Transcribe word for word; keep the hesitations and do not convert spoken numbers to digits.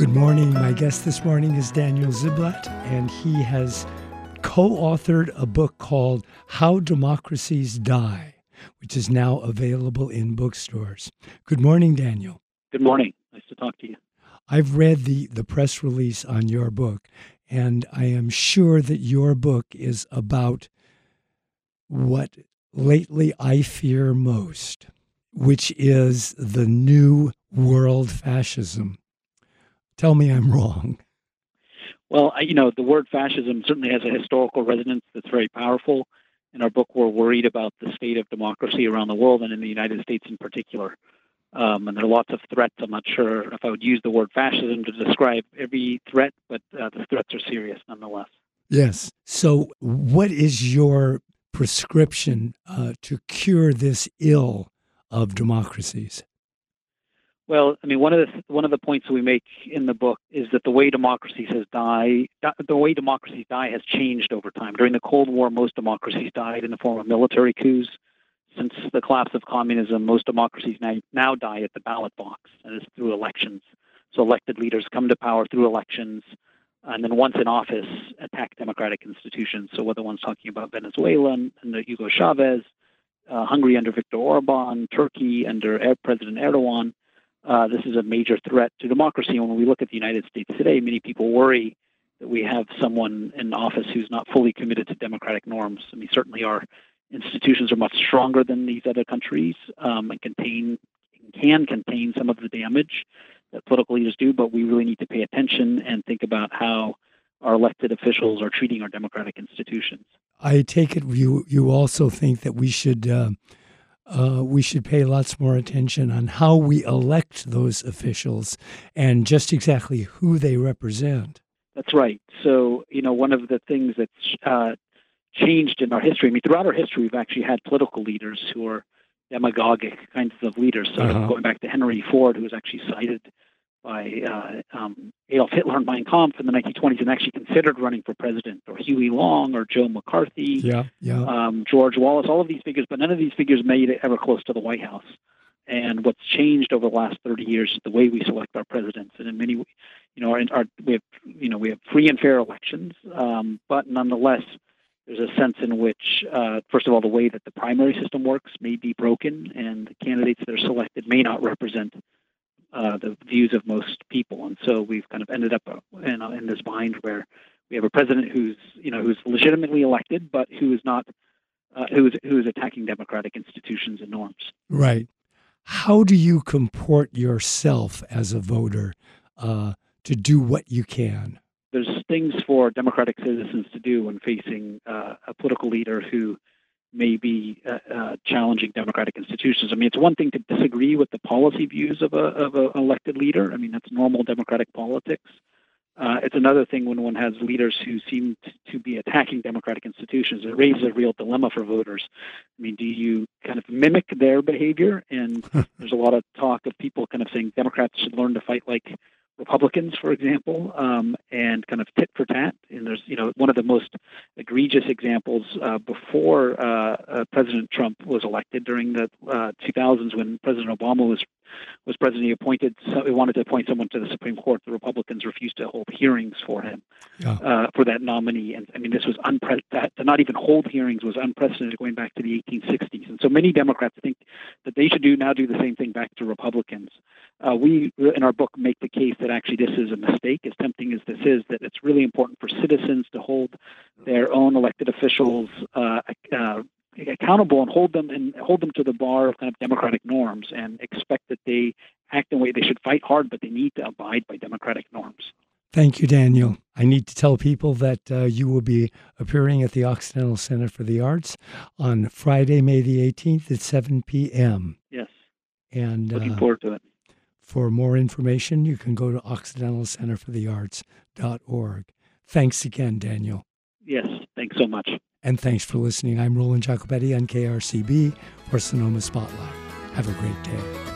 Good morning. My guest this morning is Daniel Ziblatt, and he has co-authored a book called How Democracies Die, which is now available in bookstores. Good morning, Daniel. Good morning. Nice to talk to you. I've read the, the press release on your book, and I am sure that your book is about what lately I fear most, which is the new world fascism. Tell me I'm wrong. Well, you know, the word fascism certainly has a historical resonance that's very powerful. In our book, we're worried about the state of democracy around the world and in the United States in particular. Um, and there are lots of threats. I'm not sure if I would use the word fascism to describe every threat, but uh, the threats are serious nonetheless. Yes. So what is your prescription uh, to cure this ill of democracies? Well, I mean, one of the one of the points that we make in the book is that the way democracies has die, the way democracies die has changed over time. During the Cold War, most democracies died in the form of military coups. Since the collapse of communism, most democracies now, now die at the ballot box, and it's through elections. So elected leaders come to power through elections, and then once in office, attack democratic institutions. So whether one's talking about Venezuela and under Hugo Chavez, uh, Hungary under Viktor Orban, Turkey under President Erdogan, uh, this is a major threat to democracy. And when we look at the United States today, many people worry that we have someone in office who's not fully committed to democratic norms. I mean, certainly our institutions are much stronger than these other countries um, and contain can contain some of the damage that political leaders do, but we really need to pay attention and think about how our elected officials are treating our democratic institutions. I take it you you also think that we should uh, uh, we should pay lots more attention on how we elect those officials and just exactly who they represent. That's right. So, you know, one of the things that's uh, changed in our history, I mean, throughout our history, we've actually had political leaders who are demagogic kinds of leaders. So uh-huh. going back to Henry Ford, who was actually cited by uh, um, Adolf Hitler in Mein Kampf in the nineteen twenties and actually considered running for president, or Huey Long, or Joe McCarthy, yeah, yeah. Um, George Wallace, all of these figures, but none of these figures made it ever close to the White House. And what's changed over the last thirty years is the way we select our presidents. And in many, you know, our, our, we have, you know, we have free and fair elections, um, but nonetheless, there's a sense in which, uh, first of all, the way that the primary system works may be broken, and the candidates that are selected may not represent uh, the views of most people. And so we've kind of ended up in, in this bind where we have a president who's, you know, who's legitimately elected, but who is not, uh, who is who is attacking democratic institutions and norms. Right. How do you comport yourself as a voter uh, to do what you can? There's things for democratic citizens to do when facing uh, a political leader who may be uh, uh, challenging democratic institutions. I mean, it's one thing to disagree with the policy views of a of an elected leader. I mean, that's normal democratic politics. Uh, it's another thing when one has leaders who seem t- to be attacking democratic institutions. It raises a real dilemma for voters. I mean, do you kind of mimic their behavior? And there's a lot of talk of people kind of saying Democrats should learn to fight like Republicans, for example, um, and kind of tit for tat. And there's, you know, one of the most egregious examples uh, before uh, uh, President Trump was elected during the uh, two thousands when President Obama was was president. He appointed, so he wanted to appoint someone to the Supreme Court. The Republicans refused to hold hearings for him, yeah. uh, for that nominee. And I mean, this was unprecedented. To not even hold hearings was unprecedented going back to the eighteen sixties. And so many Democrats think that they should do now do the same thing back to Republicans. Uh, we, in our book, make the case that actually this is a mistake. As tempting as this is, that it's really important for citizens to hold their own elected officials uh, uh, accountable and hold them and hold them to the bar of kind of democratic norms, and expect that they act in a way they should fight hard, but they need to abide by democratic norms. Thank you, Daniel. I need to tell people that uh, you will be appearing at the Occidental Center for the Arts on Friday, May the eighteenth at seven p.m. Yes. And looking uh, forward to it. For more information, you can go to occidental center for the arts dot org. Thanks again, Daniel. Yes, thanks so much. And thanks for listening. I'm Roland Jacobetti on K R C B for Sonoma Spotlight. Have a great day.